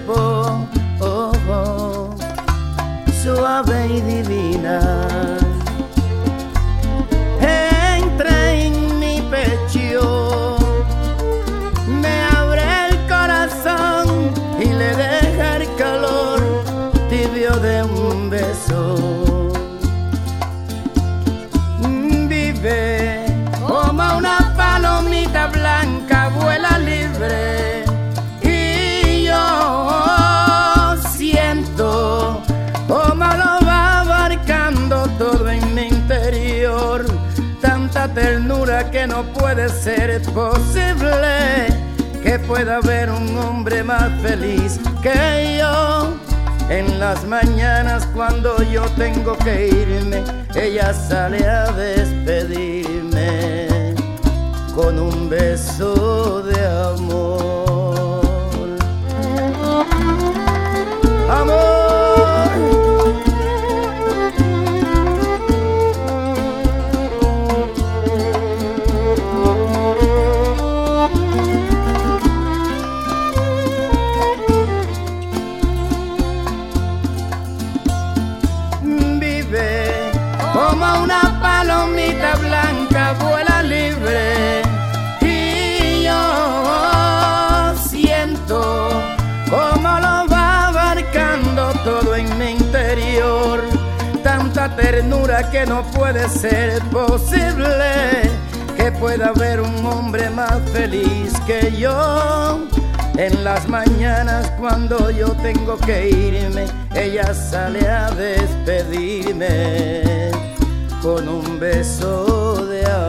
cuerpo, oh, oh, suave y divina. Entra en mi pecho, me abre el corazón y le deja el calor tibio de un beso. Vive como una palomita blanca, vuela libre, y yo siento como lo va abarcando todo en mi interior. Tanta ternura que no puede ser posible que pueda haber un hombre más feliz que yo. En las mañanas cuando yo tengo que irme, ella sale a despedirme con un beso de amor. Amor. Como una palomita blanca, vuela libre, y yo siento como lo va abarcando todo en mi interior. Tanta ternura que no puede ser posible que pueda haber un hombre más feliz que yo. En las mañanas cuando yo tengo que irme, ella sale a despedirme con un beso de amor.